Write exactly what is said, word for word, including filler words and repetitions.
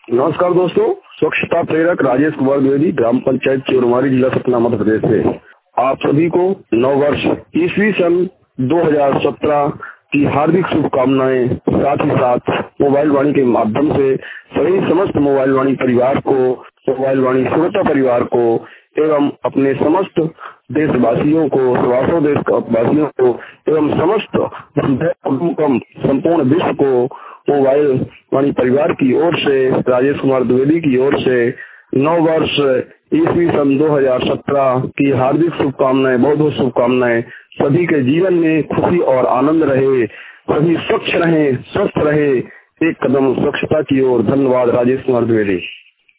नमस्कार दोस्तों, स्वच्छता प्रेरक राजेश कुमार द्विवेदी, ग्राम पंचायत चोरमारी, जिला सतना, मध्य प्रदेश से आप सभी को नव वर्ष ईस्वी सन दो हज़ार सत्रह की हार्दिक शुभकामनाएं। साथ ही साथ मोबाइल वाणी के माध्यम से सभी समस्त मोबाइल वाणी परिवार को, मोबाइल वाणी श्रोता परिवार को एवं अपने समस्त देशवासियों को, सवासों देशवासियों को एवं समस्त संपूर्ण विश्व को मोबाइल वाणी परिवार की ओर से, राजेश कुमार द्विवेदी की ओर से नव वर्ष ईस्वी सन दो हज़ार सत्रह की हार्दिक शुभकामनाएं, बहुत बहुत शुभकामनाएं। सभी के जीवन में खुशी और आनंद रहे, सभी स्वच्छ रहे, स्वस्थ रहे, एक कदम स्वच्छता की ओर। धन्यवाद। राजेश कुमार द्विवेदी।